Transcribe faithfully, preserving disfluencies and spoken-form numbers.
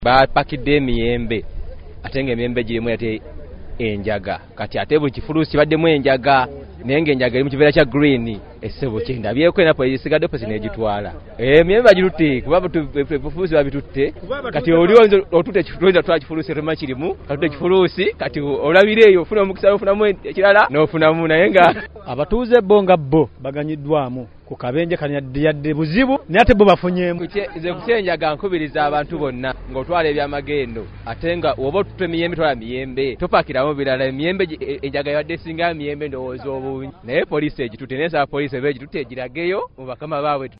Bapakidde emiyembe ate ng'emiyembe girimu ate enjaga kati ate buli kifuluusi kibaddemu enjaga naye ng'enjaga eri mu kiveera kya green essebo kyendabyeko era poliisi sigadde poliisi n'egitwala emiyembe bagitutte kuba bifuluusi babitutte kati oli otutte ekifuluusi twala kifuluusi tema kirimu katutte ekifuluusi kati olabira eyo ofuna omukisa ofunamu ekirala n'ofunamu naye nga abatuuze bo nga bo baganyiddwamu ku kabenje kanyadde buzibu naye ate bo bafunyeemu nze kukyenjaga nkubiriza abantu bonna ng'otwala ebyamagendo ate nga oba otutte emiyembe twala miyembe topakiramu birala emiyembe enjaga yabadde esinga emiyembe ndowooza obungi naye poliisi egitutte naye nsaba poliisi eba egitutte egirageyo mu bakama baabwe